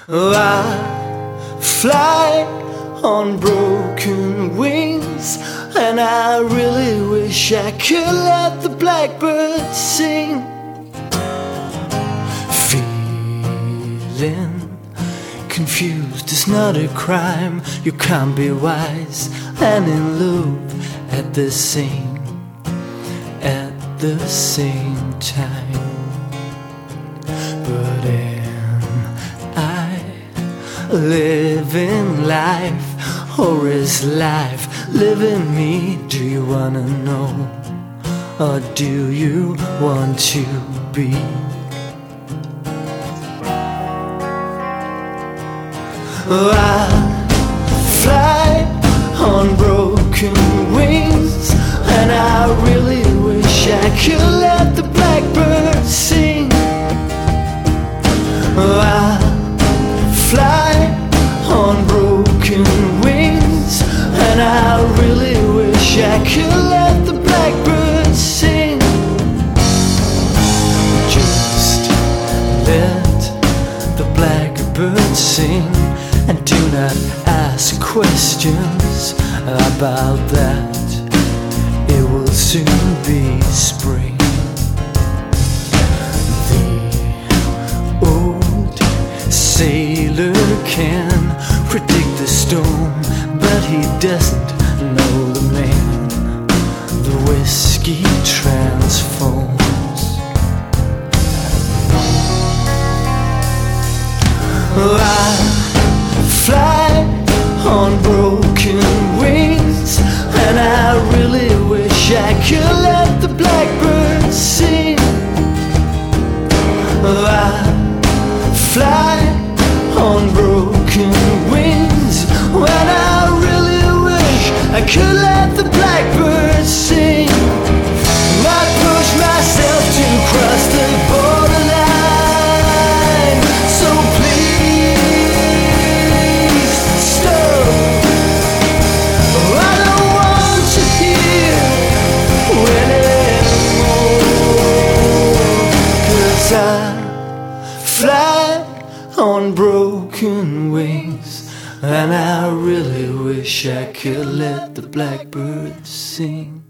I fly on broken wings, and I really wish I could let the blackbird sing. Feeling confused is not a crime. You can't be wise and in love at the same time. But am I living life, or is life living me? Do you wanna know, or do you want to be? I fly on broken wings, and I really wish I could let the blackbird sing. I fly on broken wings, and I really wish I could let the blackbird sing. Just let the blackbird sing, and do not ask questions about that. It will soon be spring. The old sailor can predict the storm, but he doesn't know the man the whiskey transforms. I fly on broken wings, and I really wish I could let the blackbird sing. I fly on broken wings, when I really wish I could let the blackbird sing. Might push myself to cross the borderline, so please stop. I don't want to hear anymore, 'cause I fly on broken wings, and I really wish I could let the blackbird sing.